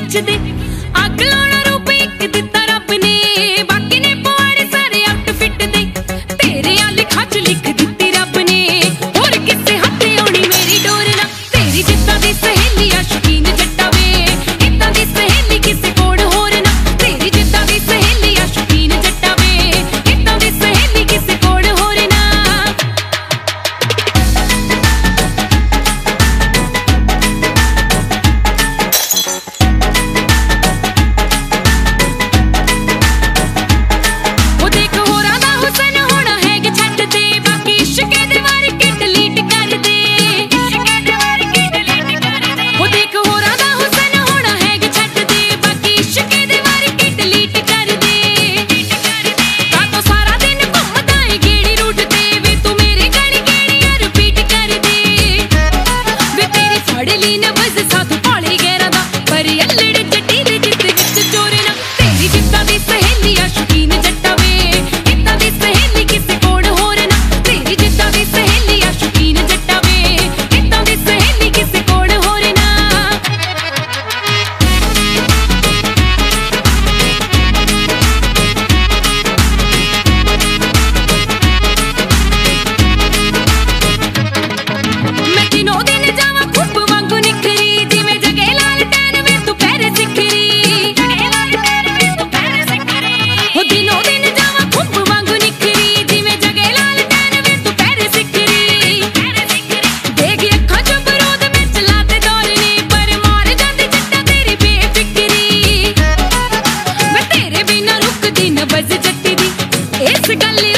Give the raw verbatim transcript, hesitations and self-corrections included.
खिचदे अग लाउणा रूप इक दित्ता रब ने बाकी ने पवाड़े सारे आउटफिट दे तेरे आले खच लिख दित्ती रब ने होर किसे हत्थे आउणी मेरी डोर ना तेरी जिद्दां दी सहेली आ शौकीन जट्टा वे इदां दी सहेली किसे कोल होर ना तेरी जिद्दां दी सहेली आ शौकीन जट्टा वे इदां दी सहेली किसे कोल होर ना इस गली